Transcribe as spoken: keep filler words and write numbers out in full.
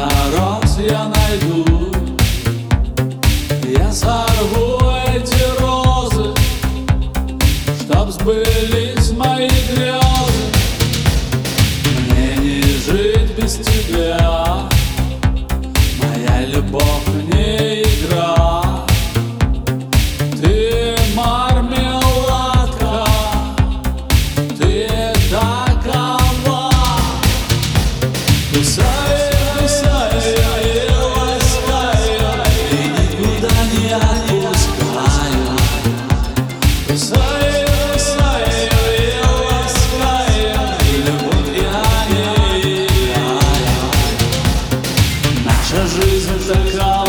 Сколько роз я найду, я сорву эти розы, чтоб сбылись мои грезы. Мне не жить без тебя, моя любовь не игра. Ты мармеладка, ты такова. Кусай, кусай и ласкай, и никуда не отпускаю. Кусай, кусай и ласкай, любовь я не играю. Наша жизнь такая.